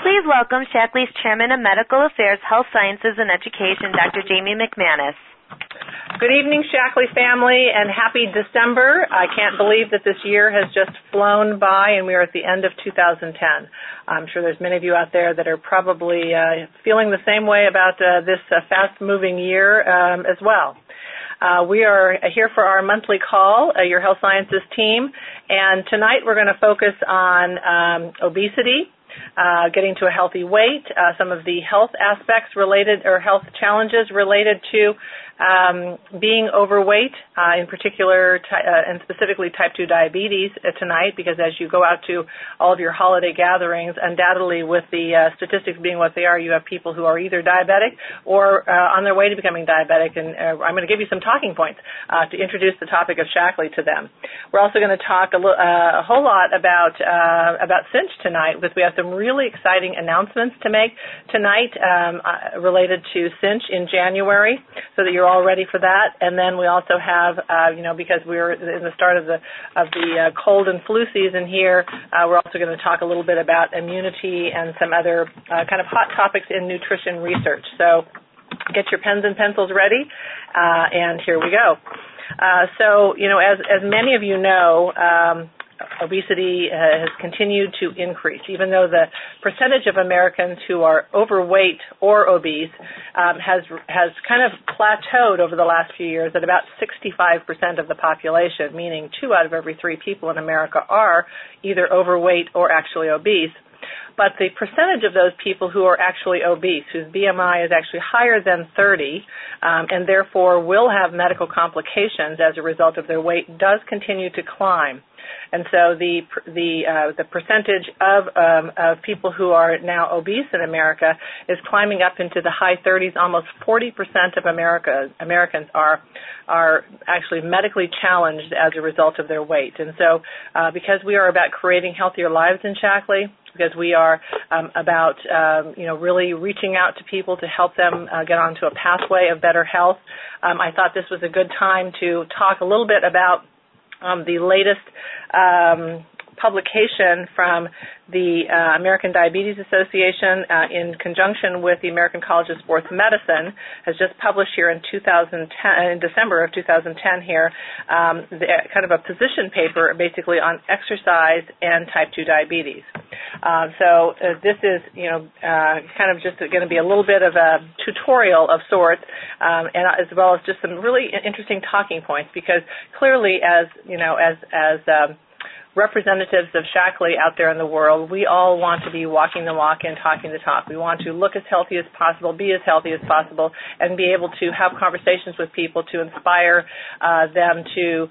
Please welcome Shaklee's Chairman of Medical Affairs, Health Sciences, and Education, Dr. Jamie McManus. Good evening, Shaklee family, and happy December. I can't believe that this year has just flown by and we are at the end of 2010. I'm sure there's many of you out there that are probably feeling the same way about this fast-moving year as well. We are here for our monthly call, your health sciences team, and tonight we're going to focus on obesity, getting to a healthy weight, some of the health aspects related or health challenges related to being overweight, in particular and specifically type 2 diabetes tonight, because as you go out to all of your holiday gatherings, undoubtedly with the statistics being what they are, you have people who are either diabetic or on their way to becoming diabetic, and I'm going to give you some talking points to introduce the topic of Shaklee to them. We're also going to talk a whole lot about Cinch tonight, because we have some really exciting announcements to make tonight related to Cinch in January, so that you're all ready for that. And then we also have, because we're in the start of the cold and flu season here, we're also going to talk a little bit about immunity and some other kind of hot topics in nutrition research. So get your pens and pencils ready, and here we go. So, as many of you know, obesity has continued to increase, even though the percentage of Americans who are overweight or obese has kind of plateaued over the last few years at about 65% of the population, meaning 2 out of every 3 people in America are either overweight or actually obese. But the percentage of those people who are actually obese, whose BMI is actually higher than 30, and therefore will have medical complications as a result of their weight, does continue to climb. And so the percentage of people who are now obese in America is climbing up into the high 30s. Almost 40% of Americans are actually medically challenged as a result of their weight. And so because we are about creating healthier lives in Shaklee, because we are about really reaching out to people to help them get onto a pathway of better health, I thought this was a good time to talk a little bit about the latest publication from the American Diabetes Association in conjunction with the American College of Sports Medicine has just published here in December of 2010 here, kind of a position paper basically on exercise and type 2 diabetes. So this is, kind of just going to be a little bit of a tutorial of sorts, and as well as just some really interesting talking points, because clearly as representatives of Shaklee out there in the world, we all want to be walking the walk and talking the talk. We want to look as healthy as possible, be as healthy as possible, and be able to have conversations with people to inspire them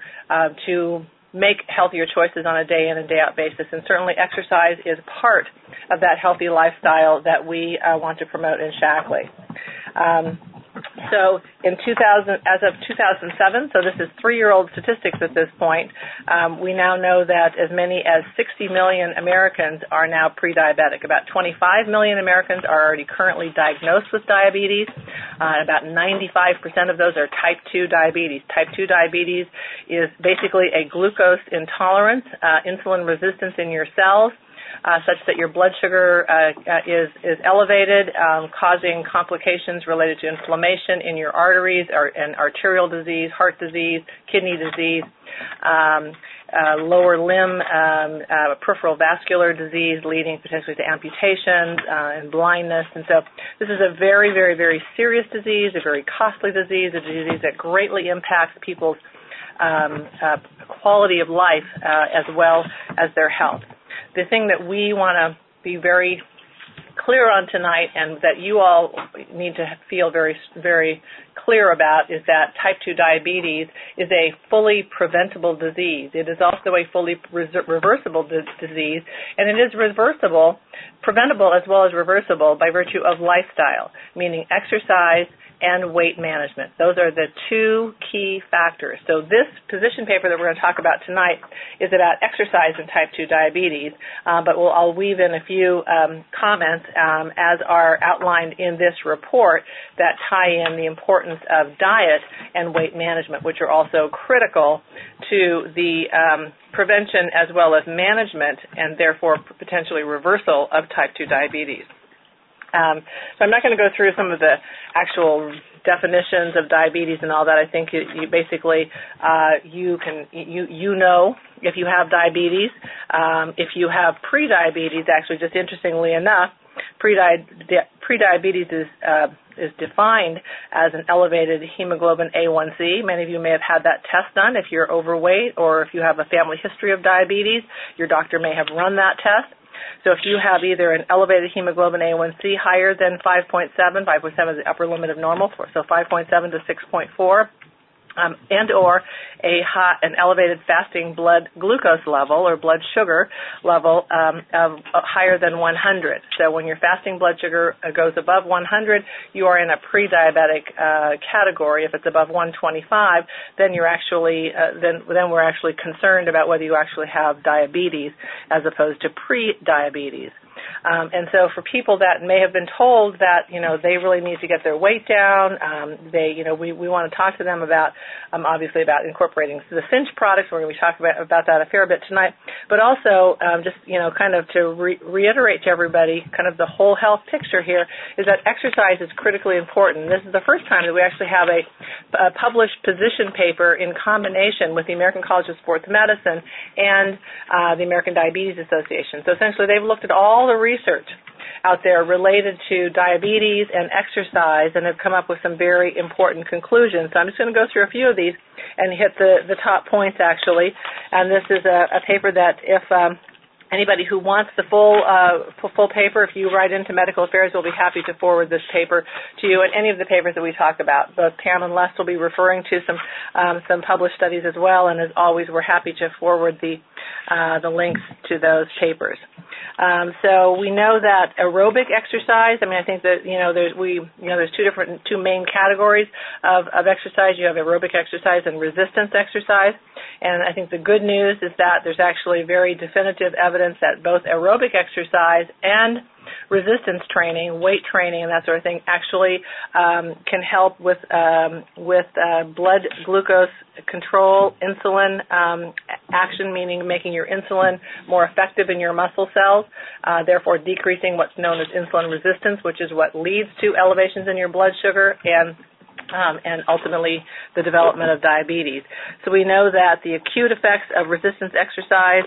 to make healthier choices on a day in and day out basis. And certainly exercise is part of that healthy lifestyle that we want to promote in Shaklee. So as of 2007, so this is 3-year-old statistics at this point, we now know that as many as 60 million Americans are now pre-diabetic. About 25 million Americans are already currently diagnosed with diabetes. About 95% of those are type 2 diabetes. Type 2 diabetes is basically a glucose intolerance, insulin resistance in your cells, such that your blood sugar is elevated, causing complications related to inflammation in your arteries and arterial disease, heart disease, kidney disease, lower limb, peripheral vascular disease, leading potentially to amputations and blindness. And so this is a very, very, very serious disease, a very costly disease, a disease that greatly impacts people's quality of life as well as their health. The thing that we want to be very clear on tonight, and that you all need to feel very, very clear about, is that type 2 diabetes is a fully preventable disease. It is also a fully reversible disease, and it is preventable as well as reversible by virtue of lifestyle, meaning exercise and weight management. Those are the two key factors. So this position paper that we're going to talk about tonight is about exercise in type 2 diabetes, but I'll weave in a few comments as are outlined in this report that tie in the importance of diet and weight management, which are also critical to the prevention as well as management and therefore potentially reversal of type 2 diabetes. So I'm not going to go through some of the actual definitions of diabetes and all that. I think you basically you know if you have diabetes. If you have prediabetes, actually, just interestingly enough, prediabetes is defined as an elevated hemoglobin A1C. Many of you may have had that test done if you're overweight or if you have a family history of diabetes. Your doctor may have run that test. So if you have either an elevated hemoglobin A1C higher than 5.7 is the upper limit of normal, so 5.7 to 6.4, and or an elevated fasting blood glucose level or blood sugar level of higher than 100. So when your fasting blood sugar goes above 100, you are in a pre-diabetic category. If it's above 125, then you're actually then we're actually concerned about whether you actually have diabetes as opposed to pre-diabetes. And so for people that may have been told that, they really need to get their weight down, we want to talk to them about, obviously about incorporating the Cinch products. We're going to be talking about that a fair bit tonight. But also kind of to reiterate to everybody kind of the whole health picture here is that exercise is critically important. This is the first time that we actually have a published position paper in combination with the American College of Sports Medicine and the American Diabetes Association. So essentially they've looked at all the research out there related to diabetes and exercise and have come up with some very important conclusions. So I'm just going to go through a few of these and hit the top points, actually. And this is a paper that if anybody who wants the full paper, if you write into Medical Affairs, we'll be happy to forward this paper to you and any of the papers that we talk about. Both Pam and Les will be referring to some published studies as well, and as always, we're happy to forward the links to those papers. So we know that aerobic exercise, I think that, there's two main categories of exercise. You have aerobic exercise and resistance exercise. And I think the good news is that there's actually very definitive evidence that both aerobic exercise and resistance training, weight training, and that sort of thing actually can help with blood glucose control, insulin action, meaning making your insulin more effective in your muscle cells, therefore decreasing what's known as insulin resistance, which is what leads to elevations in your blood sugar and ultimately the development of diabetes. So we know that the acute effects of resistance exercise,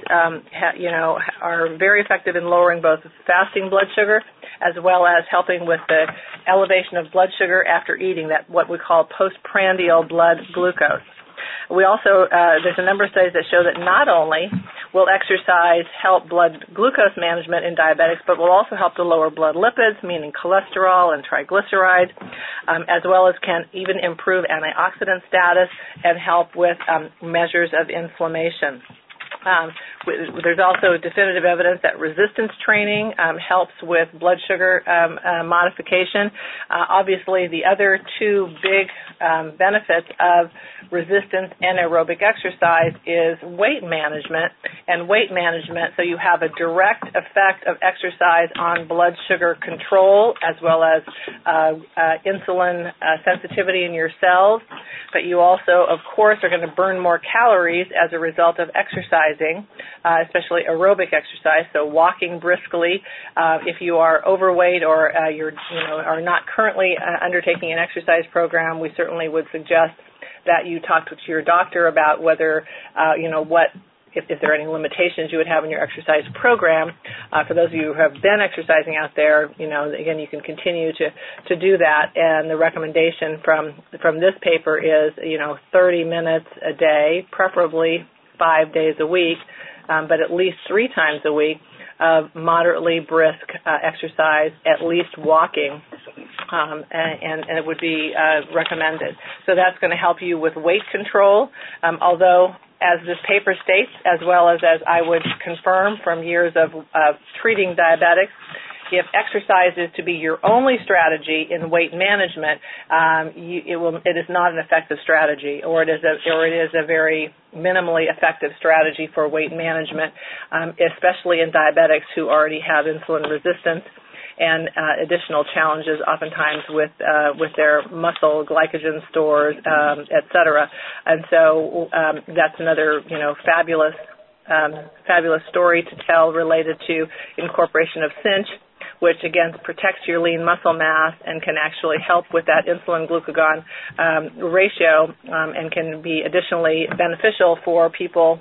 are very effective in lowering both fasting blood sugar as well as helping with the elevation of blood sugar after eating, that what we call postprandial blood glucose. We also, there's a number of studies that show that not only will exercise help blood glucose management in diabetics, but will also help to lower blood lipids, meaning cholesterol and triglycerides, as well as can even improve antioxidant status and help with measures of inflammation. There's also definitive evidence that resistance training helps with blood sugar modification. Obviously, the other two big benefits of resistance and aerobic exercise is weight management. And weight management, so you have a direct effect of exercise on blood sugar control as well as insulin sensitivity in your cells. But you also, of course, are going to burn more calories as a result of exercising, especially aerobic exercise, so walking briskly. If you are overweight or are not currently undertaking an exercise program, we certainly would suggest that you talk to your doctor about whether, if there are any limitations you would have in your exercise program. For those of you who have been exercising out there, again, you can continue to do that. And the recommendation from this paper is, 30 minutes a day, preferably 5 days a week, but at least 3 times a week of moderately brisk exercise, at least walking, and it would be recommended. So that's going to help you with weight control, although as this paper states, as well as I would confirm from years of treating diabetics, if exercise is to be your only strategy in weight management, it is not an effective strategy, or it is a very minimally effective strategy for weight management, especially in diabetics who already have insulin resistance and additional challenges oftentimes with their muscle glycogen stores, et cetera. And so that's another fabulous story to tell related to incorporation of cinch, which again protects your lean muscle mass and can actually help with that insulin-glucagon ratio, and can be additionally beneficial for people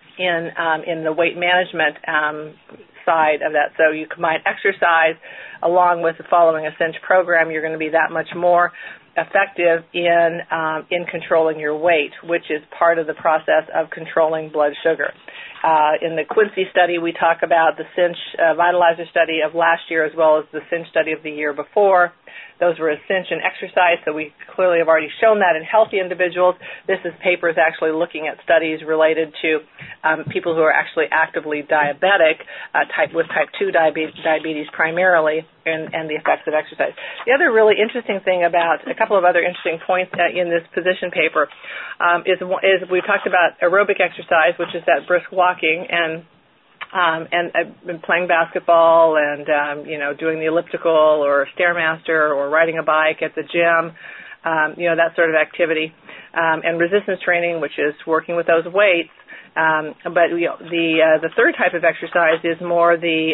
in the weight management side of that. So you combine exercise along with following a cinch program, you're going to be that much more effective in controlling your weight, which is part of the process of controlling blood sugar. In the Quincy study, we talk about the cinch vitalizer study of last year as well as the cinch study of the year before. Those were a cinch and exercise, so we clearly have already shown that in healthy individuals. This papers actually looking at studies related to people who are actually actively diabetic, with type 2 diabetes primarily, and the effects of exercise. The other really interesting thing about a couple of other interesting points in this position paper is we talked about aerobic exercise, which is that brisk walking, and I've been playing basketball and doing the elliptical or Stairmaster or riding a bike at the gym, that sort of activity, and resistance training, which is working with those weights. But the third type of exercise is more the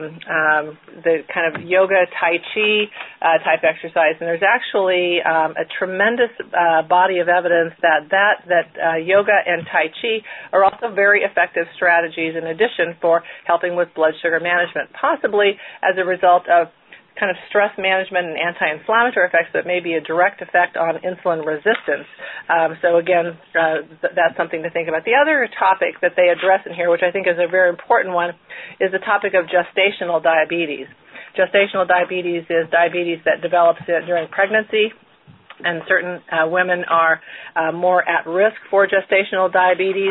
kind of yoga, tai chi type exercise, and there's actually a tremendous body of evidence that yoga and tai chi are also very effective strategies in addition for helping with blood sugar management, possibly as a result of kind of stress management and anti-inflammatory effects that may be a direct effect on insulin resistance. So again, that's something to think about. The other topic that they address in here, which I think is a very important one, is the topic of gestational diabetes. Gestational diabetes is diabetes that develops during pregnancy, and certain women are more at risk for gestational diabetes.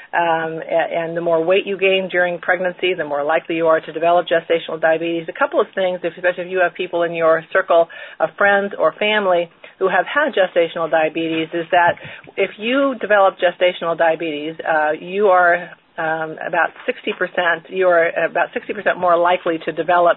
And the more weight you gain during pregnancy, the more likely you are to develop gestational diabetes. A couple of things, especially if you have people in your circle of friends or family who have had gestational diabetes, is that if you develop gestational diabetes, you are about 60% more likely to develop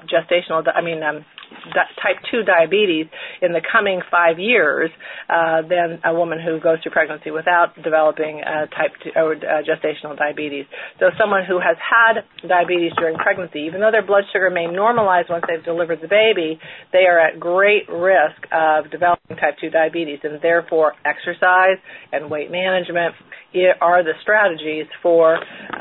type 2 diabetes in the coming 5 years than a woman who goes through pregnancy without developing type 2 or gestational diabetes. So someone who has had diabetes during pregnancy, even though their blood sugar may normalize once they've delivered the baby, they are at great risk of developing type 2 diabetes, and therefore exercise and weight management are the strategies for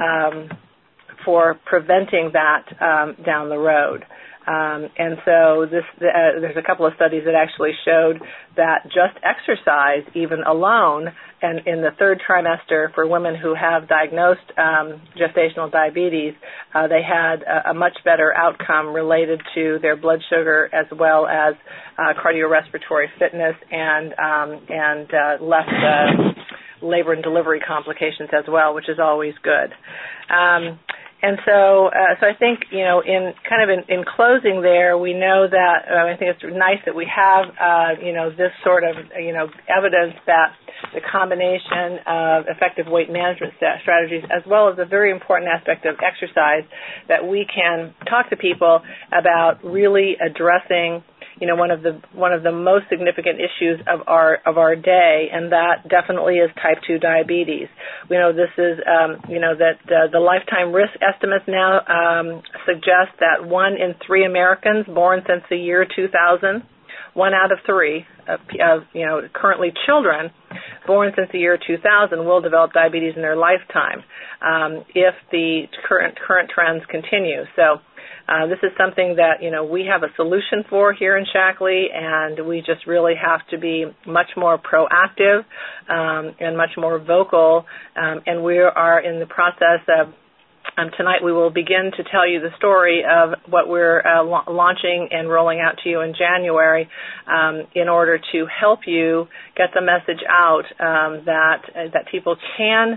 preventing that down the road. And so there's a couple of studies that actually showed that just exercise, even alone, and in the third trimester for women who have diagnosed gestational diabetes, they had a much better outcome related to their blood sugar as well as cardiorespiratory fitness and less labor and delivery complications as well, which is always good. And so I think, in closing there, we know that, I think it's nice that we have, this sort of, evidence that the combination of effective weight management strategies as well as a very important aspect of exercise, that we can talk to people about really addressing one of the most significant issues of our day, and that definitely is type 2 diabetes. We know this is that the lifetime risk estimates now suggest that 1 in 3 Americans born since the year 2000, 1 out of 3 currently children born since the year 2000 will develop diabetes in their lifetime if the current trends continue. So this is something that, we have a solution for here in Shaklee, and we just really have to be much more proactive and much more vocal, and we are in the process of tonight we will begin to tell you the story of what we're launching and rolling out to you in January in order to help you get the message out that people can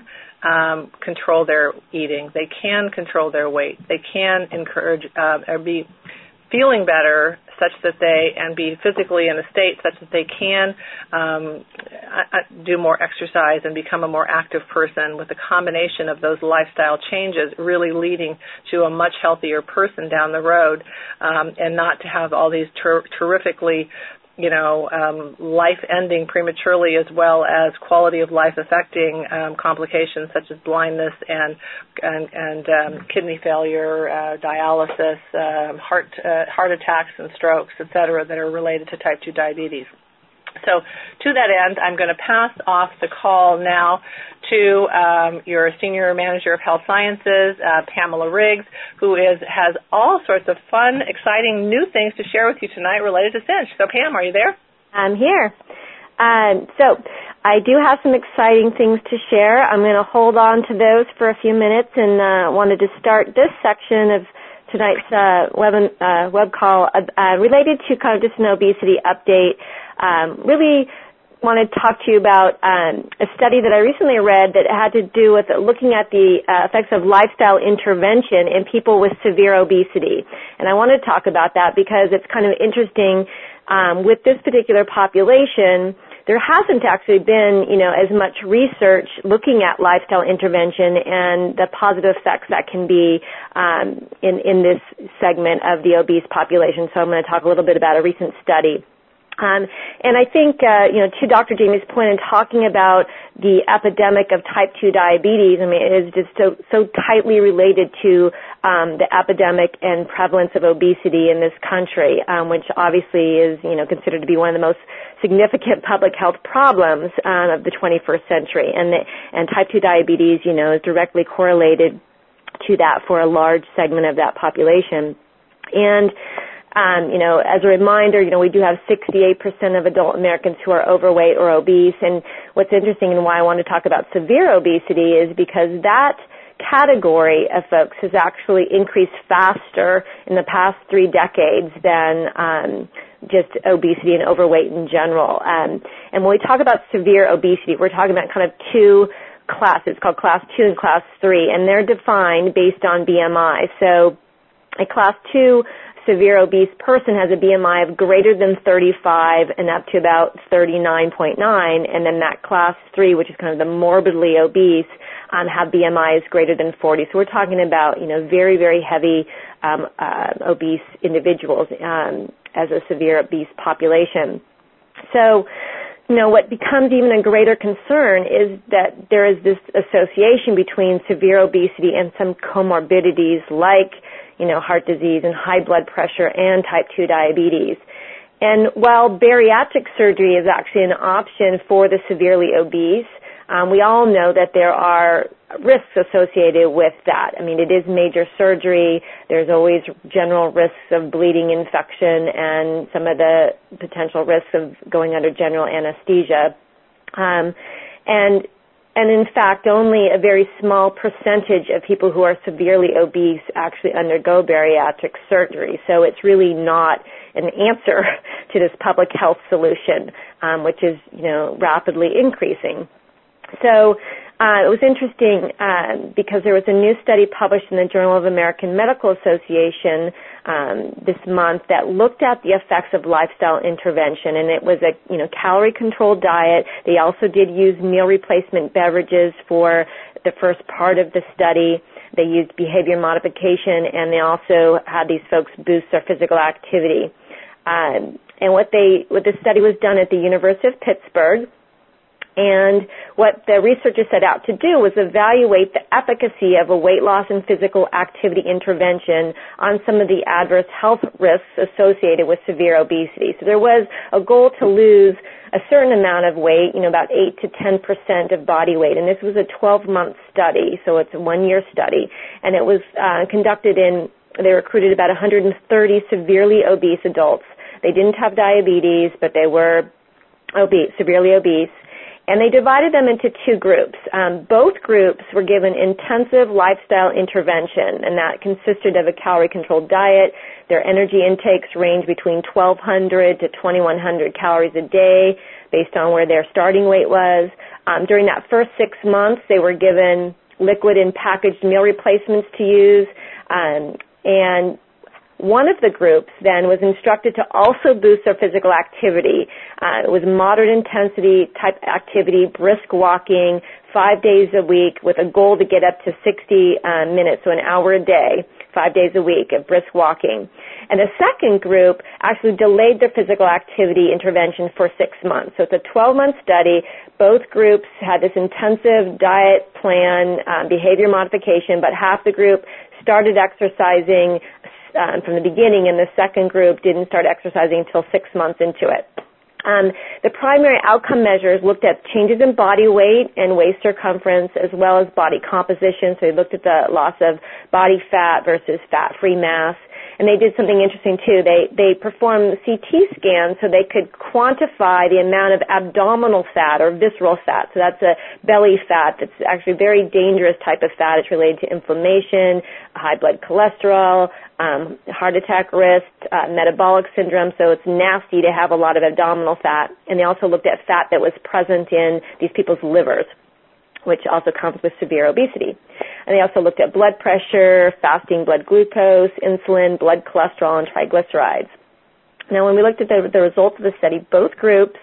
control their eating. They can control their weight. They can encourage or feeling better such that and be physically in a state such that they can do more exercise and become a more active person, with a combination of those lifestyle changes really leading to a much healthier person down the road, and not to have all these terrifically life ending prematurely, as well as quality of life affecting complications such as blindness and kidney failure, dialysis, heart attacks and strokes, etc., that are related to type 2 diabetes. So to that end, I'm going to pass off the call now to your Senior Manager of Health Sciences, Pamela Riggs, who has all sorts of fun, exciting new things to share with you tonight related to CINCH. So Pam, are you there? I'm here. So I do have some exciting things to share. I'm going to hold on to those for a few minutes, and wanted to start this section of tonight's web call related to kind of just an obesity update. Really want to talk to you about a study that I recently read that had to do with looking at the effects of lifestyle intervention in people with severe obesity. And I want to talk about that because it's kind of interesting. With this particular population, there hasn't actually been, as much research looking at lifestyle intervention and the positive effects that can be in this segment of the obese population. So I'm going to talk a little bit about a recent study. And I think, to Dr. Jamie's point in talking about the epidemic of type 2 diabetes, I mean, it is just so tightly related to the epidemic and prevalence of obesity in this country, which obviously is, considered to be one of the most significant public health problems of the 21st century. And type 2 diabetes, is directly correlated to that for a large segment of that population. And as a reminder, we do have 68% of adult Americans who are overweight or obese. And what's interesting and why I want to talk about severe obesity is because that category of folks has actually increased faster in the past 3 decades than just obesity and overweight in general. And when we talk about severe obesity, we're talking about kind of 2 classes, called Class 2 and Class 3, and they're defined based on BMI. So a Class 2 severe obese person has a BMI of greater than 35 and up to about 39.9, and then that Class 3, which is kind of the morbidly obese, have BMIs greater than 40. So we're talking about, very, very heavy obese individuals as a severe obese population. So, what becomes even a greater concern is that there is this association between severe obesity and some comorbidities like heart disease and high blood pressure and type 2 diabetes. And while bariatric surgery is actually an option for the severely obese, we all know that there are risks associated with that. I mean, it is major surgery. There's always general risks of bleeding, infection, and some of the potential risks of going under general anesthesia. And in fact, only a very small percentage of people who are severely obese actually undergo bariatric surgery. So it's really not an answer to this public health solution, which is, rapidly increasing. So it was interesting because there was a new study published in the Journal of American Medical Association this month that looked at the effects of lifestyle intervention, and it was a calorie-controlled diet. They also did use meal replacement beverages for the first part of the study. They used behavior modification, and they also had these folks boost their physical activity. And what the study was done at the University of Pittsburgh. And what the researchers set out to do was evaluate the efficacy of a weight loss and physical activity intervention on some of the adverse health risks associated with severe obesity. So there was a goal to lose a certain amount of weight, about 8 to 10% of body weight. And this was a 12-month study, so it's a 1-year study. And it was they recruited about 130 severely obese adults. They didn't have diabetes, but they were severely obese. And they divided them into 2 groups. Both groups were given intensive lifestyle intervention, and that consisted of a calorie-controlled diet. Their energy intakes range between 1,200 to 2,100 calories a day based on where their starting weight was. During that first 6 months, they were given liquid and packaged meal replacements to use, and One of the groups then was instructed to also boost their physical activity. It was moderate intensity type activity, brisk walking, 5 days a week with a goal to get up to 60 minutes, so an hour a day, 5 days a week of brisk walking. And the second group actually delayed their physical activity intervention for 6 months. So it's a 12-month study. Both groups had this intensive diet plan, behavior modification, but half the group started exercising from the beginning, and the second group didn't start exercising until 6 months into it. The primary outcome measures looked at changes in body weight and waist circumference as well as body composition. So they looked at the loss of body fat versus fat-free mass. And they did something interesting too. They performed CT scans so they could quantify the amount of abdominal fat or visceral fat. So that's a belly fat that's actually a very dangerous type of fat. It's related to inflammation, high blood cholesterol, heart attack risk, metabolic syndrome. So it's nasty to have a lot of abdominal fat. And they also looked at fat that was present in these people's livers, which also comes with severe obesity. And they also looked at blood pressure, fasting blood glucose, insulin, blood cholesterol, and triglycerides. Now, when we looked at the results of the study, both groups,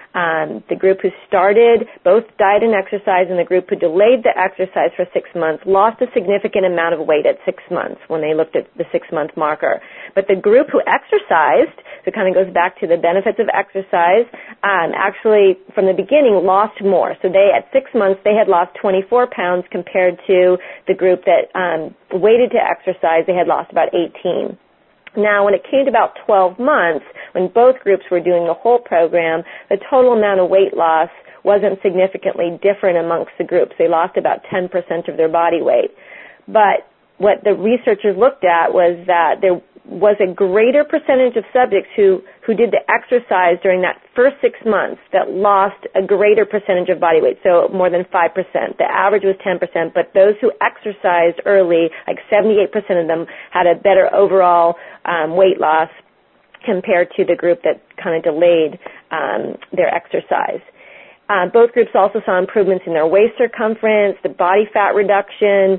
the group who started both diet and exercise and the group who delayed the exercise for 6 months lost a significant amount of weight at 6 months when they looked at the 6-month marker. But the group who exercised, so it kind of goes back to the benefits of exercise, actually from the beginning lost more. So they, at 6 months, they had lost 24 pounds compared to the group that waited to exercise. They had lost about 18. Now, when it came to about 12 months, when both groups were doing the whole program, the total amount of weight loss wasn't significantly different amongst the groups. They lost about 10% of their body weight. But what the researchers looked at was that there was a greater percentage of subjects who did the exercise during that first 6 months that lost a greater percentage of body weight, so more than 5%. The average was 10%, but those who exercised early, like 78% of them, had a better overall weight loss compared to the group that kind of delayed their exercise. Both groups also saw improvements in their waist circumference, the body fat reduction.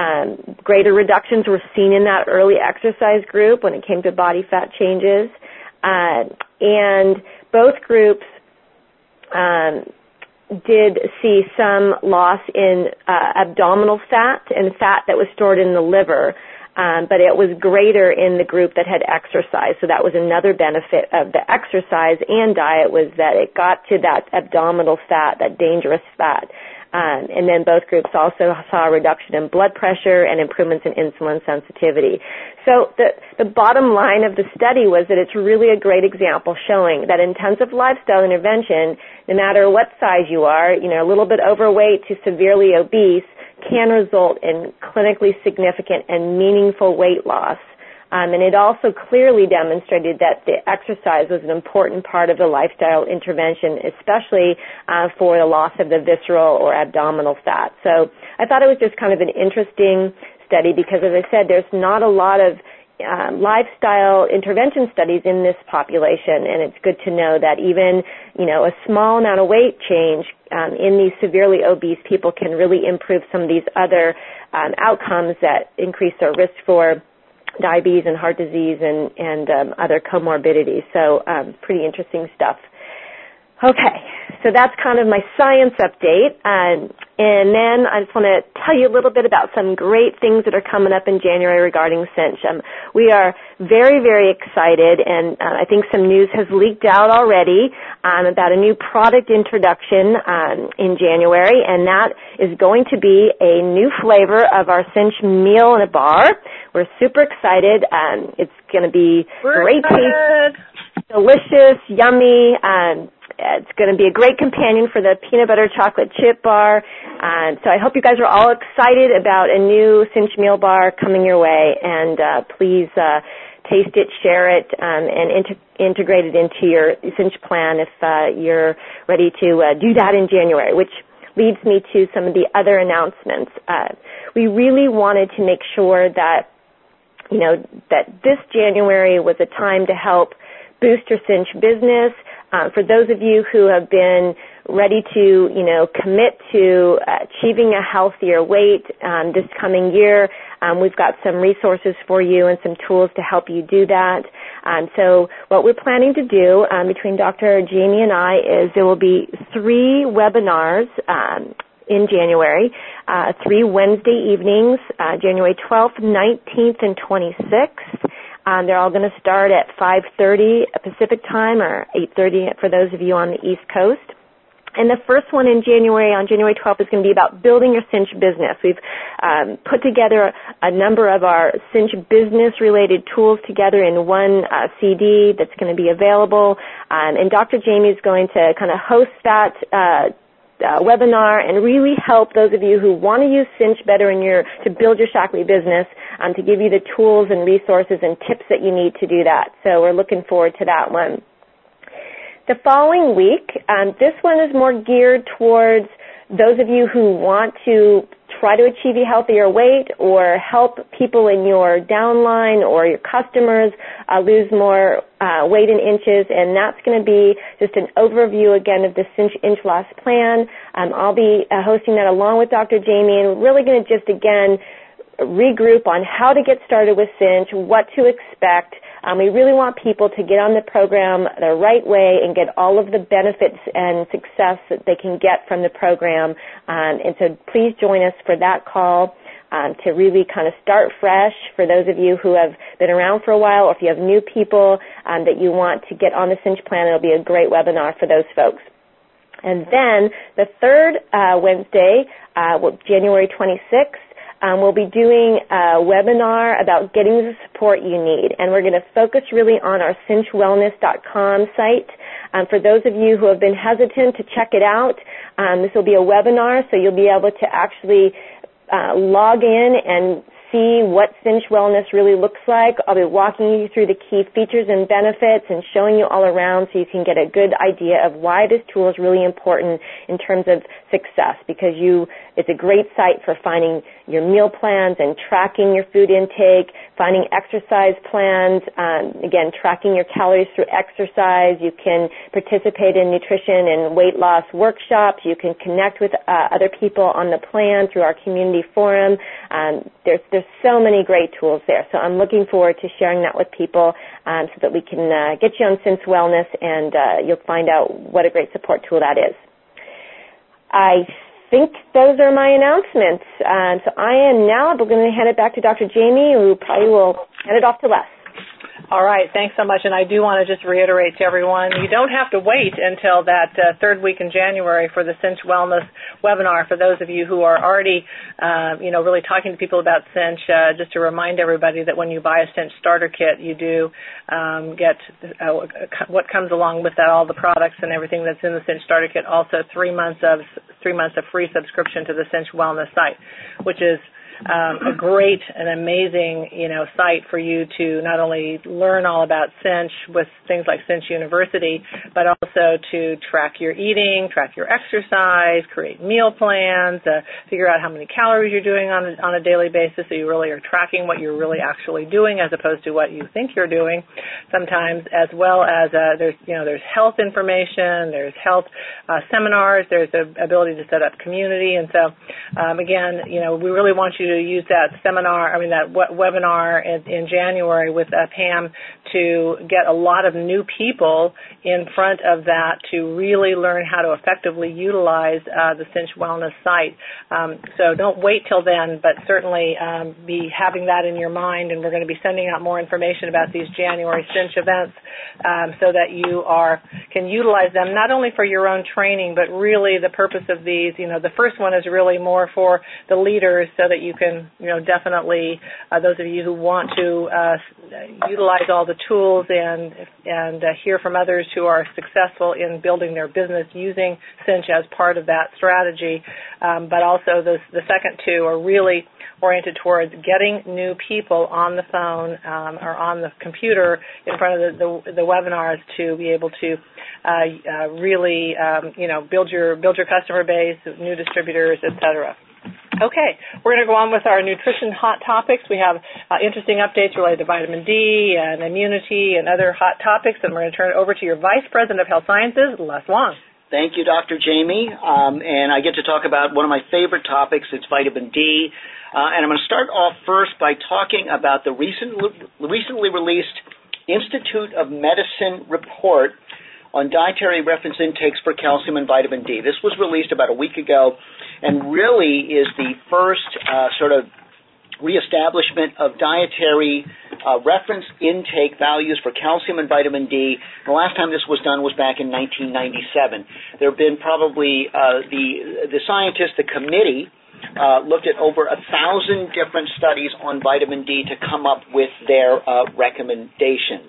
Greater reductions were seen in that early exercise group when it came to body fat changes. And both groups did see some loss in abdominal fat and fat that was stored in the liver. But it was greater in the group that had exercise. So that was another benefit of the exercise and diet, was that it got to that abdominal fat, that dangerous fat. And then both groups also saw a reduction in blood pressure and improvements in insulin sensitivity. So the bottom line of the study was that it's really a great example showing that intensive lifestyle intervention, no matter what size you are, a little bit overweight to severely obese, can result in clinically significant and meaningful weight loss. And it also clearly demonstrated that the exercise was an important part of the lifestyle intervention, especially for the loss of the visceral or abdominal fat. So I thought it was just kind of an interesting study because, as I said, there's not a lot of lifestyle intervention studies in this population, and it's good to know that even, a small amount of weight change in these severely obese people can really improve some of these other outcomes that increase their risk for diabetes and heart disease and other comorbidities. So pretty interesting stuff. Okay, so that's kind of my science update. And then I just want to tell you a little bit about some great things that are coming up in January regarding Cinch. We are very, very excited, and I think some news has leaked out already about a new product introduction in January, and that is going to be a new flavor of our Cinch meal in a bar. We're super excited. It's going to be great taste, delicious, yummy. It's going to be a great companion for the peanut butter chocolate chip bar. So I hope you guys are all excited about a new Cinch meal bar coming your way. And please taste it, share it, and integrate it into your Cinch plan if you're ready to do that in January, which leads me to some of the other announcements. We really wanted to make sure that, that this January was a time to help boost your Cinch business. For those of you who have been ready to, commit to achieving a healthier weight this coming year, we've got some resources for you and some tools to help you do that. So what we're planning to do between Dr. Jamie and I is there will be 3 webinars in January, 3 Wednesday evenings, January 12th, 19th, and 26th. They're all going to start at 5:30 Pacific time or 8:30 for those of you on the East Coast. And the first one in January, on January 12th, is going to be about building your Cinch business. We've put together a number of our Cinch business-related tools together in one CD that's going to be available. And Dr. Jamie is going to kind of host that webinar and really help those of you who want to use Cinch better to build your Shaklee business, to give you the tools and resources and tips that you need to do that. So we're looking forward to that one. The following week, this one is more geared towards those of you who want to try to achieve a healthier weight or help people in your downline or your customers lose more weight in inches, and that's going to be just an overview again of the Cinch Inch Loss Plan. I'll be hosting that along with Dr. Jamie, and we're really going to just again regroup on how to get started with Cinch, what to expect. We really want people to get on the program the right way and get all of the benefits and success that they can get from the program. And so please join us for that call to really kind of start fresh for those of you who have been around for a while, or if you have new people that you want to get on the Cinch plan, it'll be a great webinar for those folks. And then the third Wednesday, January 26th, we'll be doing a webinar about getting the support you need, and we're going to focus really on our cinchwellness.com site. For those of you who have been hesitant to check it out, this will be a webinar, so you'll be able to actually log in and see what Cinch Wellness really looks like. I'll be walking you through the key features and benefits and showing you all around so you can get a good idea of why this tool is really important in terms of success, because it's a great site for finding your meal plans and tracking your food intake, finding exercise plans, again, tracking your calories through exercise. You can participate in nutrition and weight loss workshops. You can connect with other people on the plan through our community forum. There's so many great tools there. So I'm looking forward to sharing that with people so that we can get you on Cinch Wellness, and you'll find out what a great support tool that is. I think those are my announcements. So I am now going to hand it back to Dr. Jamie, who probably will hand it off to Les. All right, thanks so much. And I do want to just reiterate to everyone, you don't have to wait until that third week in January for the Cinch Wellness webinar. For those of you who are already, really talking to people about Cinch, just to remind everybody that when you buy a Cinch starter kit, you do get what comes along with that, all the products and everything that's in the Cinch starter kit. Also, 3 months of free subscription to the Cinch Wellness site, which is a great and amazing, site for you to not only learn all about Cinch with things like Cinch University, but also to track your eating, track your exercise, create meal plans, figure out how many calories you're doing on a daily basis, so you really are tracking what you're really actually doing as opposed to what you think you're doing sometimes, as well as there's health information, there's health seminars, there's the ability to set up community. And so, again, we really want you to use that webinar in January with Pam to get a lot of new people in front of that to really learn how to effectively utilize the Cinch Wellness site. So don't wait till then, but certainly be having that in your mind, and we're going to be sending out more information about these January Cinch events so that you can utilize them not only for your own training, but really the purpose of these, the first one is really more for the leaders so that you can, definitely those of you who want to utilize all the tools and hear from others who are successful in building their business using Cinch as part of that strategy. But also the second two are really oriented towards getting new people on the phone or on the computer in front of the webinars to be able to really, build your customer base, new distributors, etc. Okay, we're going to go on with our nutrition hot topics. We have interesting updates related to vitamin D and immunity and other hot topics, and we're going to turn it over to your Vice President of Health Sciences, Les Wong. Thank you, Dr. Jamie. And I get to talk about one of my favorite topics. It's vitamin D. And I'm going to start off first by talking about the recently released Institute of Medicine report on dietary reference intakes for calcium and vitamin D. This was released about a week ago and really is the first sort of reestablishment of dietary reference intake values for calcium and vitamin D. The last time this was done was back in 1997. There have been probably the scientists, the committee, looked at over 1,000 different studies on vitamin D to come up with their recommendations.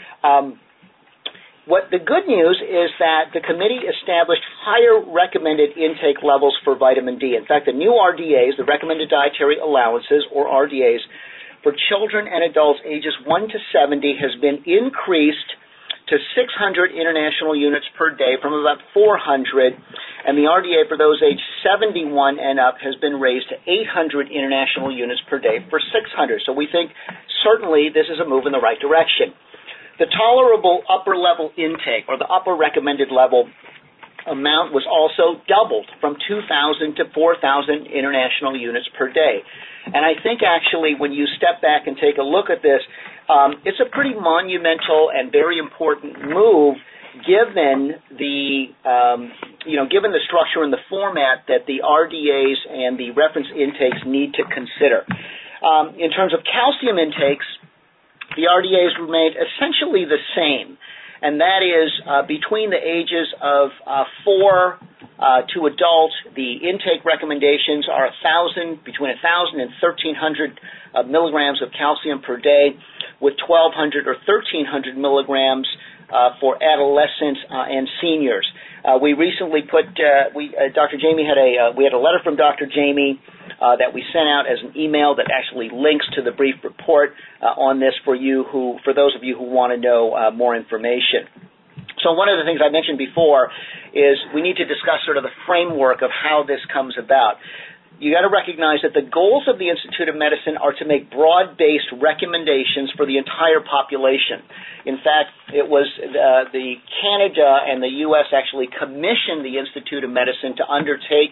What the good news is that the committee established higher recommended intake levels for vitamin D. In fact, the new RDAs, the recommended dietary allowances, or RDAs, for children and adults ages 1 to 70 has been increased to 600 international units per day from about 400, and the RDA for those aged 71 and up has been raised to 800 international units per day for 600. So we think certainly this is a move in the right direction. The tolerable upper level intake, or the upper recommended level amount, was also doubled from 2,000 to 4,000 international units per day. And I think actually when you step back and take a look at this, it's a pretty monumental and very important move given the given the structure and the format that the RDAs and the reference intakes need to consider. In terms of calcium intakes, the RDAs remained essentially the same, and that is between the ages of 4 to adult, the intake recommendations are between 1,000 and 1,300 milligrams of calcium per day, with 1,200 or 1,300 milligrams for adolescents and seniors. We recently Dr. Jamie we had a letter from Dr. Jamie that we sent out as an email that actually links to the brief report on this for those of you who want to know more information. So one of the things I mentioned before is we need to discuss sort of the framework of how this comes about. You got to recognize that the goals of the Institute of Medicine are to make broad-based recommendations for the entire population. In fact, it was the Canada and the U.S. actually commissioned the Institute of Medicine to undertake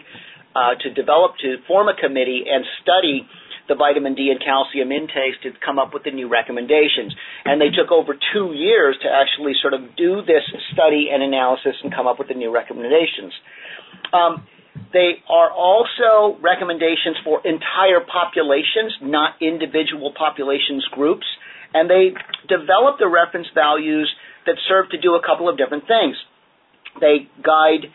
to form a committee and study the vitamin D and calcium intakes to come up with the new recommendations. And they took over 2 years to actually sort of do this study and analysis and come up with the new recommendations. They are also recommendations for entire populations, not individual populations groups, and they develop the reference values that serve to do a couple of different things. They guide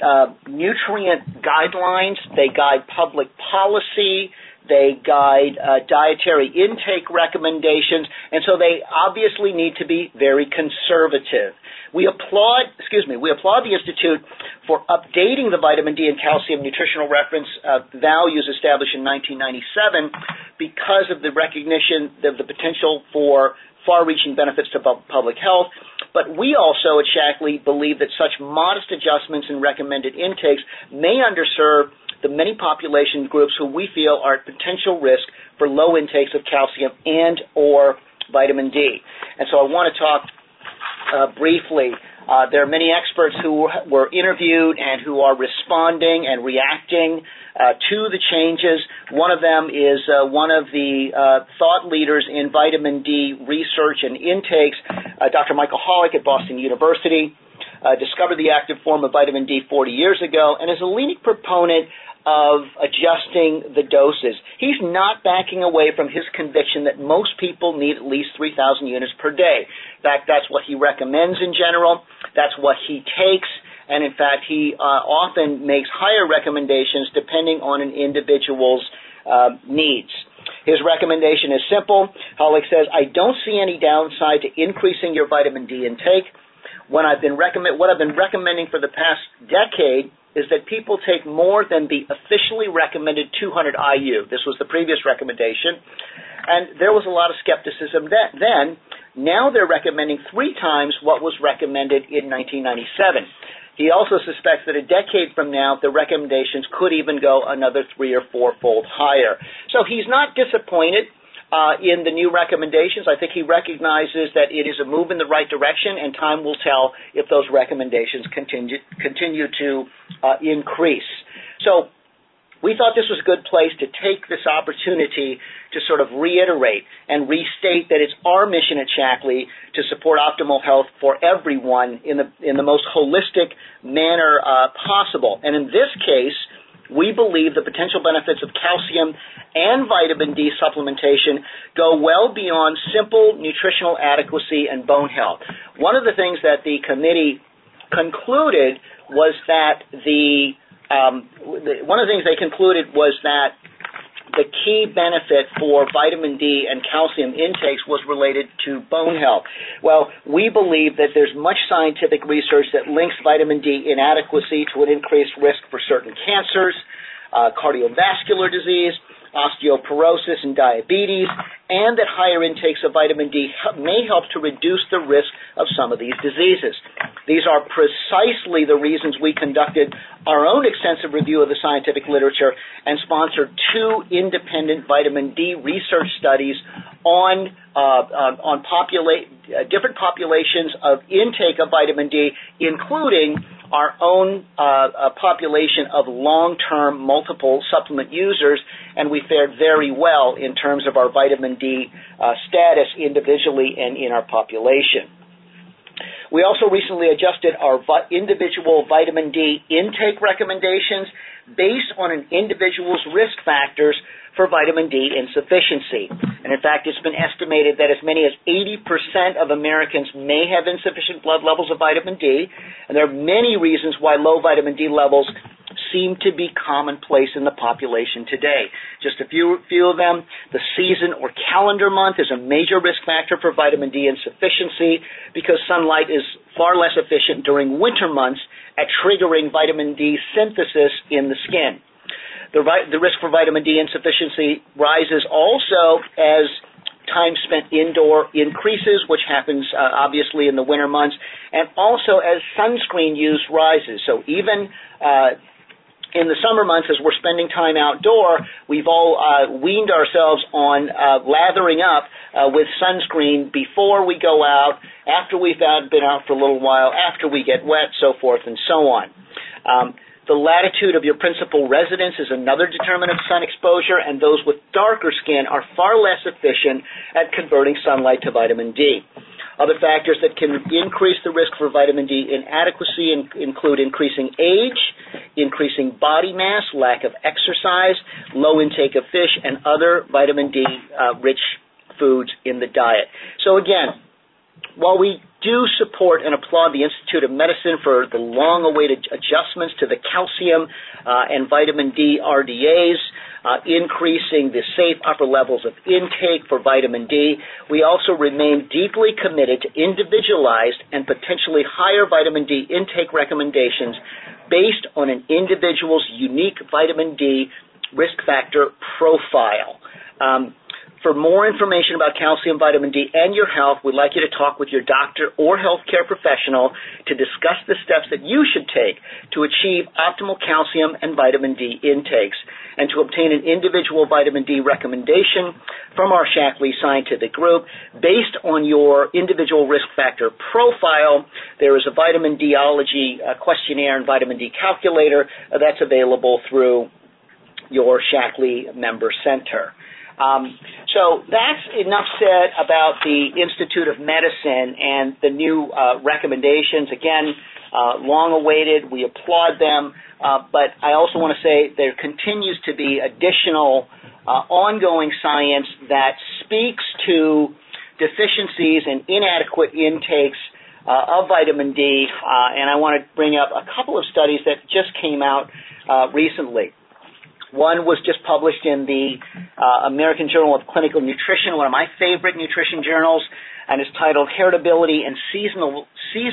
nutrient guidelines, they guide public policy, they guide dietary intake recommendations, and so they obviously need to be very conservative. We applaud the Institute for updating the vitamin D and calcium nutritional reference values established in 1997 because of the recognition of the potential for far-reaching benefits to public health. But we also at Shaklee believe that such modest adjustments in recommended intakes may underserve the many population groups who we feel are at potential risk for low intakes of calcium and or vitamin D. And so I want to talk briefly. There are many experts who were interviewed and who are responding and reacting to the changes. One of them is one of the thought leaders in vitamin D research and intakes, Dr. Michael Holick at Boston University, discovered the active form of vitamin D 40 years ago and is a leading proponent of adjusting the doses. He's not backing away from his conviction that most people need at least 3,000 units per day. In fact, that's what he recommends in general. That's what he takes. And in fact, he often makes higher recommendations depending on an individual's needs. His recommendation is simple. Holick says, I don't see any downside to increasing your vitamin D intake. What I've been recommending for the past decade is that people take more than the officially recommended 200 IU. This was the previous recommendation. And there was a lot of skepticism then. Now they're recommending 3 times what was recommended in 1997. He also suspects that a decade from now, the recommendations could even go another 3 or 4-fold higher. So he's not disappointed. in the new recommendations. I think he recognizes that it is a move in the right direction, and time will tell if those recommendations continue to increase. So we thought this was a good place to take this opportunity to sort of reiterate and restate that it's our mission at Shaklee to support optimal health for everyone in the most holistic manner possible. And in this case, we believe the potential benefits of calcium and vitamin D supplementation go well beyond simple nutritional adequacy and bone health. One of the things that the committee concluded was that the key benefit for vitamin D and calcium intakes was related to bone health. Well, we believe that there's much scientific research that links vitamin D inadequacy to an increased risk for certain cancers, cardiovascular disease, osteoporosis, and diabetes, and that higher intakes of vitamin D may help to reduce the risk of some of these diseases. These are precisely the reasons we conducted our own extensive review of the scientific literature and sponsored 2 independent vitamin D research studies on different populations of intake of vitamin D, including our own population of long-term multiple supplement users, and we fared very well in terms of our vitamin D status individually and in our population. We also recently adjusted our individual vitamin D intake recommendations based on an individual's risk factors for vitamin D insufficiency. And in fact, it's been estimated that as many as 80% of Americans may have insufficient blood levels of vitamin D, and there are many reasons why low vitamin D levels seem to be commonplace in the population today. Just a few of them. The season or calendar month is a major risk factor for vitamin D insufficiency because sunlight is far less efficient during winter months at triggering vitamin D synthesis in the skin. The risk for vitamin D insufficiency rises also as time spent indoor increases, which happens obviously in the winter months, and also as sunscreen use rises. So even in the summer months, as we're spending time outdoor, we've all weaned ourselves on lathering up with sunscreen before we go out, after we've been out for a little while, after we get wet, so forth and so on. The latitude of your principal residence is another determinant of sun exposure, and those with darker skin are far less efficient at converting sunlight to vitamin D. Other factors that can increase the risk for vitamin D inadequacy include increasing age, increasing body mass, lack of exercise, low intake of fish, and other vitamin D-rich foods in the diet. So again, while we do support and applaud the Institute of Medicine for the long-awaited adjustments to the calcium and vitamin D RDAs, increasing the safe upper levels of intake for vitamin D, we also remain deeply committed to individualized and potentially higher vitamin D intake recommendations based on an individual's unique vitamin D risk factor profile. For more information about calcium, vitamin D, and your health, we'd like you to talk with your doctor or healthcare professional to discuss the steps that you should take to achieve optimal calcium and vitamin D intakes. And to obtain an individual vitamin D recommendation from our Shaklee Scientific Group based on your individual risk factor profile, there is a vitamin D-ology questionnaire and vitamin D calculator that's available through your Shaklee member center. So that's enough said about the Institute of Medicine and the new recommendations. Again, long awaited. We applaud them. But I also want to say there continues to be additional ongoing science that speaks to deficiencies and inadequate intakes of vitamin D. And I want to bring up a couple of studies that just came out recently. One was just published in the American Journal of Clinical Nutrition, one of my favorite nutrition journals, and it's titled Heritability and Seasonal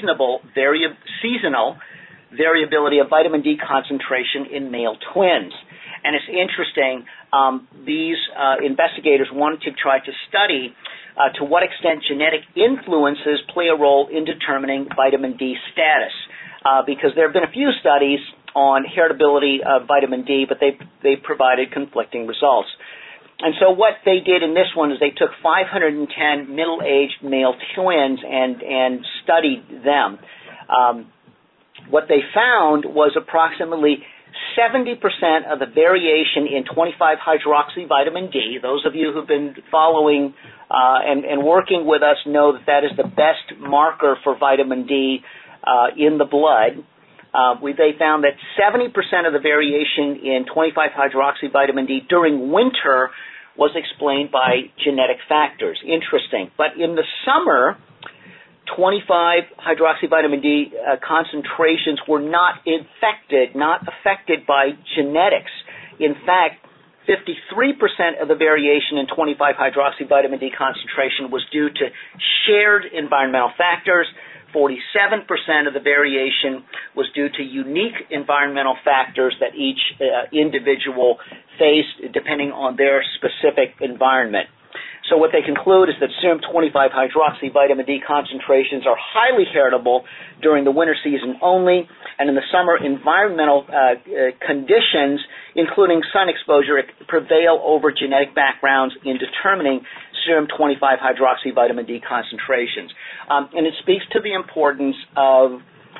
Variability of Vitamin D Concentration in Male Twins. And it's interesting, these investigators wanted to try to study to what extent genetic influences play a role in determining vitamin D status, because there have been a few studies on heritability of vitamin D, but they provided conflicting results. And so what they did in this one is they took 510 middle-aged male twins and studied them. What they found was approximately 70% of the variation in 25-hydroxyvitamin D. Those of you who've been following and working with us know that is the best marker for vitamin D in the blood. They found that 70% of the variation in 25-hydroxyvitamin D during winter was explained by genetic factors. Interesting. But in the summer, 25-hydroxyvitamin D concentrations were not affected by genetics. In fact, 53% of the variation in 25-hydroxyvitamin D concentration was due to shared environmental factors. 47% of the variation was due to unique environmental factors that each individual faced depending on their specific environment. So what they conclude is that serum 25-hydroxyvitamin D concentrations are highly heritable during the winter season only, and in the summer, environmental conditions, including sun exposure, prevail over genetic backgrounds in determining serum 25-hydroxyvitamin D concentrations. And it speaks to the importance of,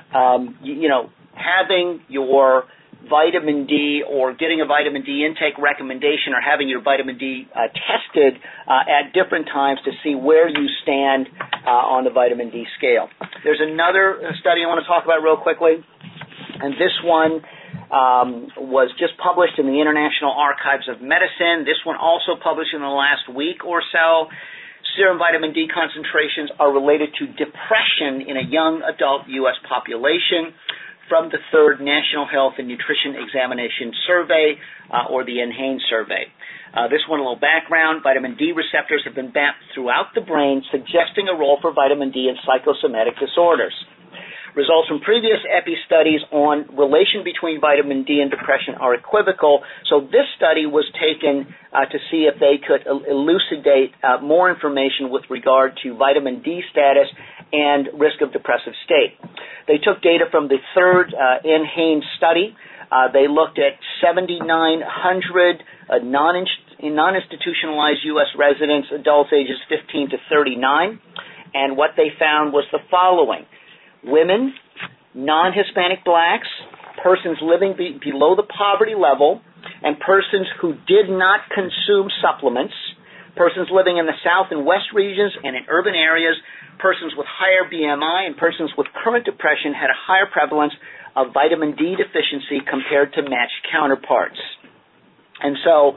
having your vitamin D or getting a vitamin D intake recommendation or having your vitamin D tested at different times to see where you stand on the vitamin D scale. There's another study I want to talk about real quickly, and this one was just published in the International Archives of Medicine. This one also published in the last week or so. Serum vitamin D concentrations are related to depression in a young adult U.S. population from the third National Health and Nutrition Examination Survey, or the NHANES survey. This one, a little background. Vitamin D receptors have been mapped throughout the brain, suggesting a role for vitamin D in psychosomatic disorders. Results from previous EPI studies on relation between vitamin D and depression are equivocal, so this study was taken to see if they could elucidate more information with regard to vitamin D status and risk of depressive state. They took data from the third NHANES study. They looked at 7,900 non-institutionalized U.S. residents, adults ages 15 to 39, and what they found was the following. Women, non-Hispanic blacks, persons living below the poverty level, and persons who did not consume supplements, persons living in the South and West regions and in urban areas, persons with higher BMI, and persons with current depression had a higher prevalence of vitamin D deficiency compared to matched counterparts. And so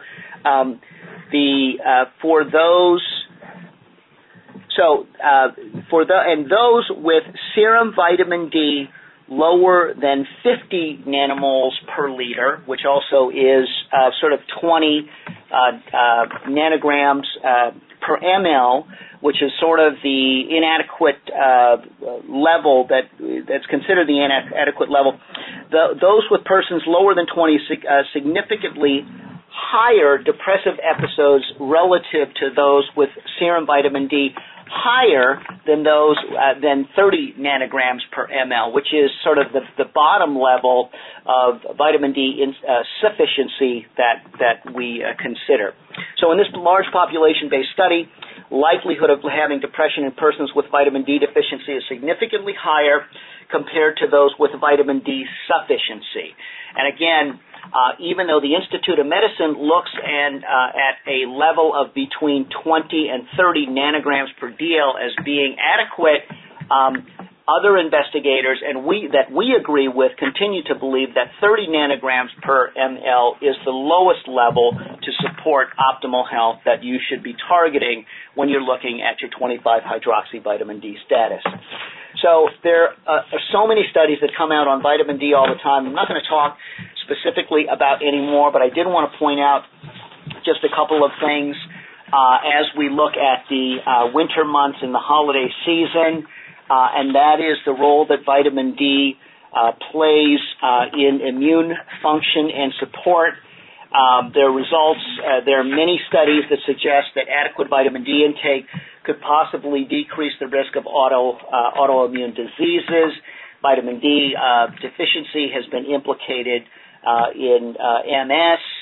those with serum vitamin D lower than 50 nanomoles per liter, which also is sort of 20 nanograms per ml, which is sort of the inadequate level that's considered the inadequate level. Those with persons lower than 20 significantly higher depressive episodes relative to those with serum vitamin D higher than those than 30 nanograms per ml, which is sort of the bottom level of vitamin D sufficiency that we consider. So in this large population-based study, likelihood of having depression in persons with vitamin D deficiency is significantly higher compared to those with vitamin D sufficiency. And again, even though the Institute of Medicine looks at a level of between 20 and 30 nanograms per DL as being adequate, other investigators that we agree with continue to believe that 30 nanograms per ml is the lowest level to support optimal health that you should be targeting when you're looking at your 25-hydroxyvitamin D status. So there are so many studies that come out on vitamin D all the time. I'm not going to talk specifically about any more, but I did want to point out just a couple of things as we look at the winter months and the holiday season, and that is the role that vitamin D plays in immune function and support. There are many studies that suggest that adequate vitamin D intake could possibly decrease the risk of autoimmune diseases. Vitamin D deficiency has been implicated in MS,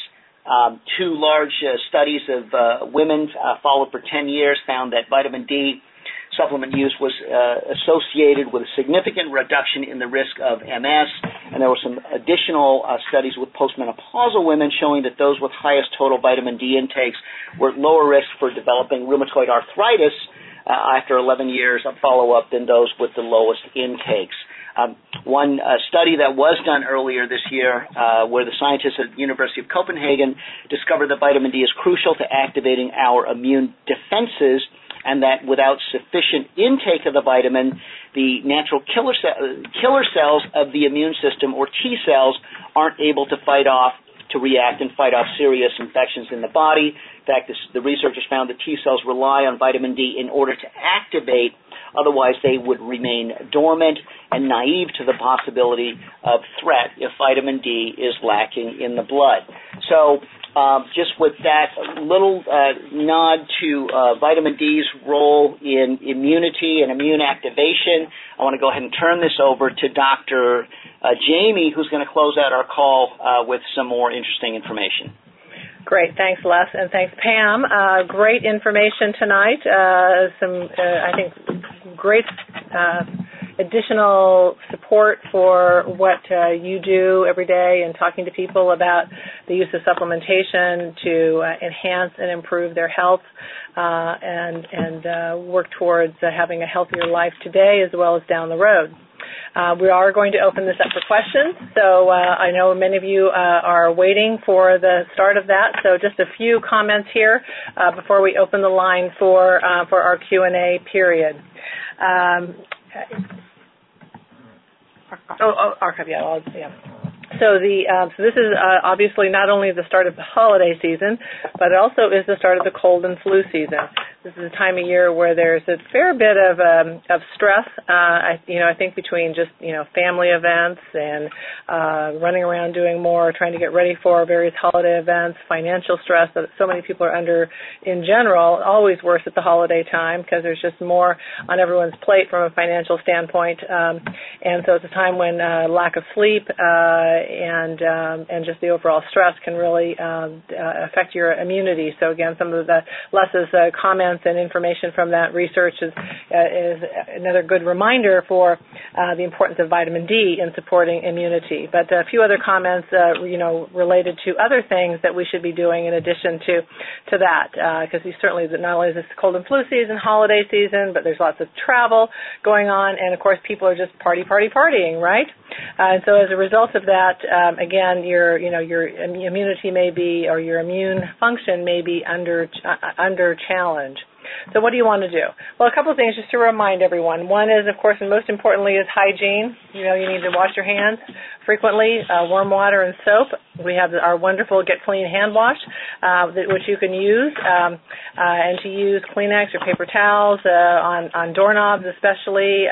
Two large studies of women followed for 10 years found that vitamin D supplement use was associated with a significant reduction in the risk of MS, and there were some additional studies with postmenopausal women showing that those with highest total vitamin D intakes were at lower risk for developing rheumatoid arthritis after 11 years of follow-up than those with the lowest intakes. One study that was done earlier this year where the scientists at the University of Copenhagen discovered that vitamin D is crucial to activating our immune defenses, and that without sufficient intake of the vitamin, the natural killer cells of the immune system, or T cells, aren't able to react and fight off serious infections in the body. In fact, the researchers found that T cells rely on vitamin D in order to activate. Otherwise, they would remain dormant and naive to the possibility of threat if vitamin D is lacking in the blood. So just with that little nod to vitamin D's role in immunity and immune activation, I want to go ahead and turn this over to Dr. Jamie, who's going to close out our call with some more interesting information. Great. Thanks, Les, and thanks, Pam. Great information tonight. I think, great additional support for what you do every day and talking to people about the use of supplementation to enhance and improve their health and work towards having a healthier life today as well as down the road. We are going to open this up for questions, so I know many of you are waiting for the start of that, so just a few comments here before we open the line for our Q&A period. Archive, yeah. So this is obviously not only the start of the holiday season, but it also is the start of the cold and flu season. This is a time of year where there's a fair bit of stress. I think between just family events and running around doing more, trying to get ready for various holiday events, financial stress that so many people are under in general, always worse at the holiday time because there's just more on everyone's plate from a financial standpoint, and so it's a time when lack of sleep and just the overall stress can really affect your immunity. So again, some of the Les's comments and information from that research is another good reminder for the importance of vitamin D in supporting immunity. But a few other comments, related to other things that we should be doing in addition to that, because certainly not only is this cold and flu season, holiday season, but there's lots of travel going on, and of course people are just partying, right? And so as a result of that, again, your immunity may be, or your immune function may be under challenge. So what do you want to do? Well, a couple of things just to remind everyone. One is, of course, and most importantly, is hygiene. You need to wash your hands frequently, warm water and soap. We have our wonderful Get Clean hand wash, which you can use, and to use Kleenex or paper towels on doorknobs, especially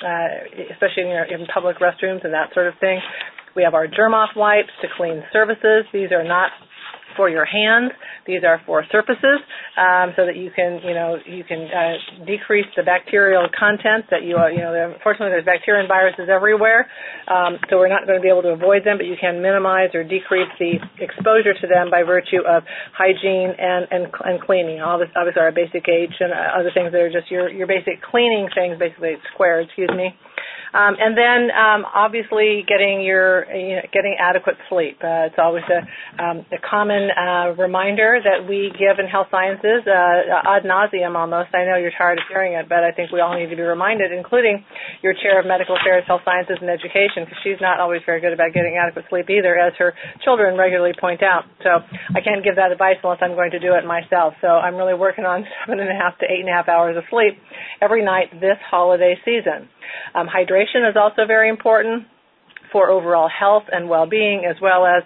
in public restrooms and that sort of thing. We have our germ-off wipes to clean surfaces. These are not for your hands. These are for surfaces, so that you can decrease the bacterial content that unfortunately there's bacteria and viruses everywhere, so we're not going to be able to avoid them, but you can minimize or decrease the exposure to them by virtue of hygiene and cleaning. All this, obviously, our basic H and other things that are just your basic cleaning things, basically square, and then obviously getting adequate sleep. It's always a common reminder that we give in health sciences ad nauseum almost. I know you're tired of hearing it, but I think we all need to be reminded, including your chair of medical affairs, health sciences, and education, because she's not always very good about getting adequate sleep either, as her children regularly point out. So I can't give that advice unless I'm going to do it myself. So I'm really working on 7.5 to 8.5 hours of sleep every night this holiday season. Hydration is also very important for overall health and well-being, as well as,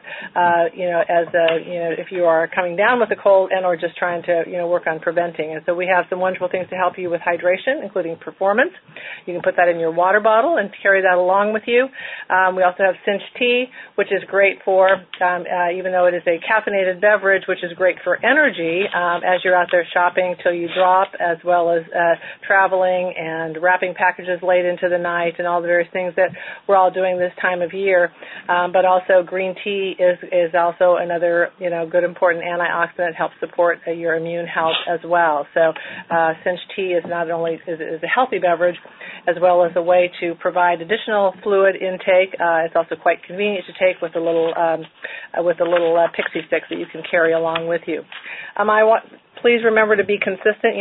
if you are coming down with a cold and or just trying to, work on preventing. And so we have some wonderful things to help you with hydration, including performance. You can put that in your water bottle and carry that along with you. We also have Cinch tea, which is great for, even though it is a caffeinated beverage, which is great for energy as you're out there shopping till you drop, as well as traveling and wrapping packages late into the night and all the various things that we're all doing this time time of year. But also green tea is also another, good important antioxidant, helps support your immune health as well. So Cinch tea is not only is a healthy beverage, as well as a way to provide additional fluid intake. It's also quite convenient to take with a little pixie stick that you can carry along with you. Please remember to be consistent.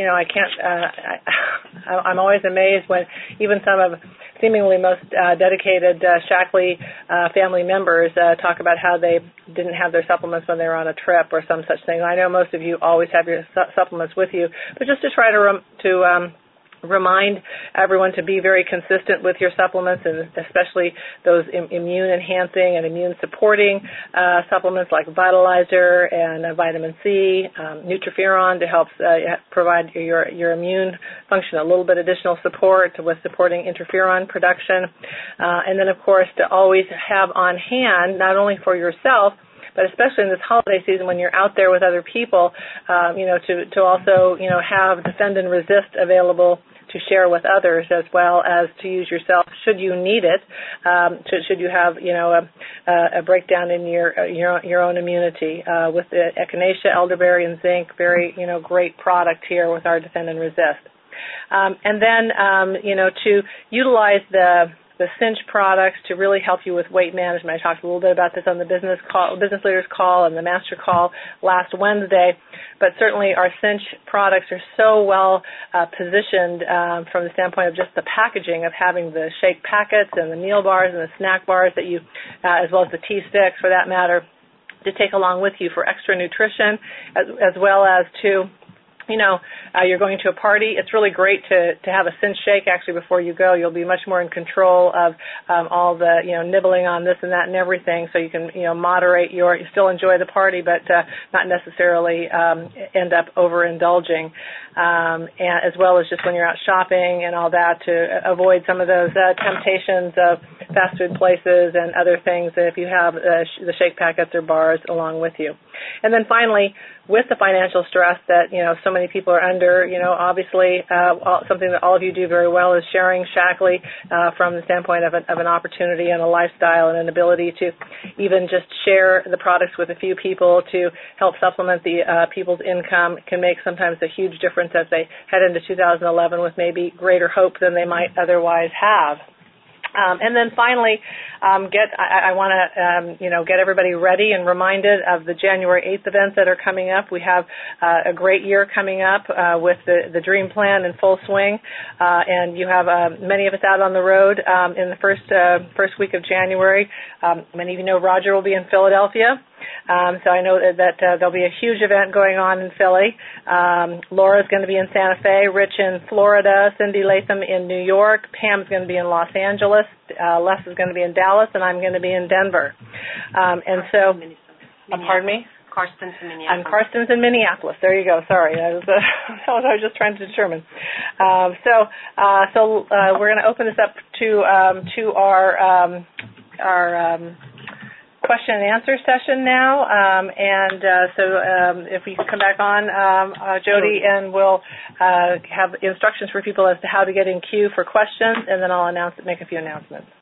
I'm always amazed when even some of seemingly most dedicated Shaklee family members talk about how they didn't have their supplements when they were on a trip or some such thing. I know most of you always have your supplements with you, but just to try to remind everyone to be very consistent with your supplements, and especially those immune-enhancing and immune-supporting supplements like Vitalizer and vitamin C, Nutriferon to help provide your immune function a little bit additional support with supporting interferon production. And then, of course, to always have on hand, not only for yourself, but especially in this holiday season when you're out there with other people, to also, have Defend and Resist available to share with others, as well as to use yourself should you need it, should you have, a breakdown in your own immunity. With the echinacea, elderberry, and zinc, very, great product here with our Defend and Resist. And then, to utilize the Cinch products to really help you with weight management. I talked a little bit about this on the business leaders call and the master call last Wednesday, but certainly our Cinch products are so well positioned from the standpoint of just the packaging of having the shake packets and the meal bars and the snack bars that you, as well as the tea sticks for that matter, to take along with you for extra nutrition, as well as to you're going to a party. It's really great to have a Cinch shake actually before you go. You'll be much more in control of all the, nibbling on this and that and everything, so you can, moderate you still enjoy the party, but not necessarily end up overindulging. And as well as just when you're out shopping and all that, to avoid some of those temptations of fast food places and other things if you have the shake packets or bars along with you. And then finally, with the financial stress that, so many people are under, obviously something that all of you do very well is sharing Shaklee from the standpoint of an opportunity and a lifestyle and an ability to even just share the products with a few people to help supplement the people's income can make sometimes a huge difference as they head into 2011 with maybe greater hope than they might otherwise have. And then finally, I want to, get everybody ready and reminded of the January 8th events that are coming up. We have a great year coming up with the Dream Plan in full swing, and you have many of us out on the road in the first week of January. Many of you know Roger will be in Philadelphia. So I know that there'll be a huge event going on in Philly. Laura's going to be in Santa Fe, Rich in Florida, Cindy Latham in New York, Pam's going to be in Los Angeles, Les is going to be in Dallas, and I'm going to be in Denver. And so, pardon me? Karsten's in Minneapolis. I'm Karsten's in Minneapolis. There you go. Sorry, that was what I was just trying to determine. So we're going to open this up to our question and answer session now, so if we can come back on, Jody, and we'll have instructions for people as to how to get in queue for questions, and then I'll make a few announcements.